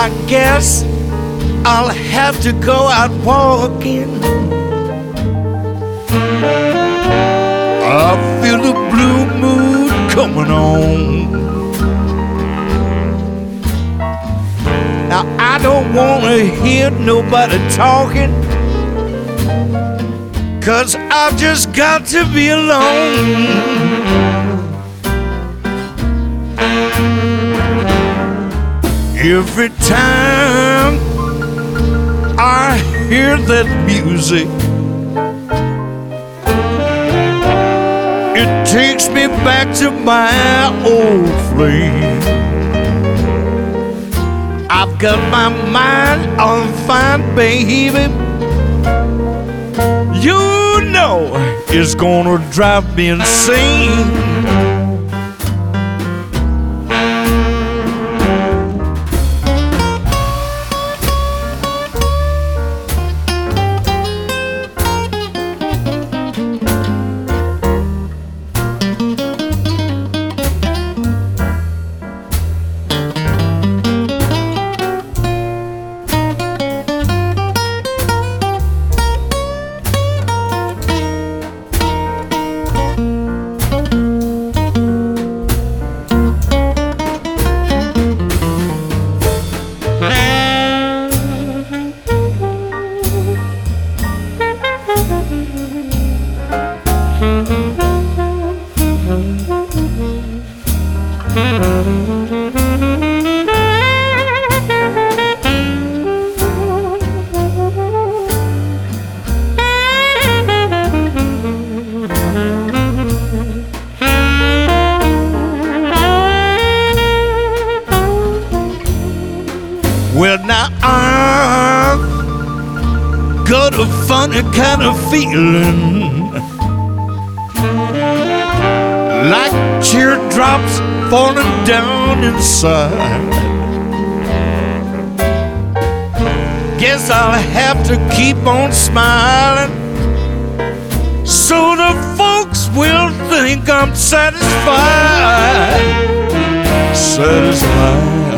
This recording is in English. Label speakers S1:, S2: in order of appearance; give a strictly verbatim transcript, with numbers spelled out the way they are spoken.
S1: I guess I'll have to go out walking. I feel the blue mood coming on. Now I don't wanna hear nobody talking, 'cause I've just got to be alone. Every time I hear that music, it takes me back to my old flame. I've got my mind on fine, baby. You know it's gonna drive me insane. Well, now I've got a funny kind of feeling, like teardrops falling down inside. Guess I'll have to keep on smiling, so the folks will think I'm satisfied. Satisfied.